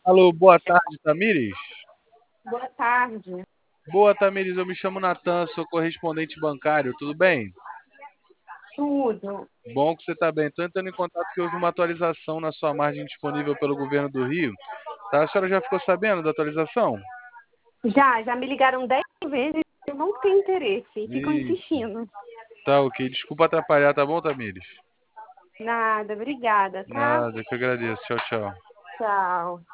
Alô, boa tarde, Tamires. Boa tarde. Boa, Tamires, eu me chamo Natan, sou correspondente bancário, tudo bem? Tudo. Bom que você está bem. Estou entrando em contato que houve uma atualização na sua margem disponível pelo governo do Rio. Tá? A senhora já ficou sabendo da atualização? Já me ligaram 10 vezes, eu não tenho interesse, ficam Ixi, insistindo. tá ok. Desculpa atrapalhar, tá bom, Tamires? Nada, obrigada, tá? Nada, que eu agradeço. Tchau, tchau. Tchau.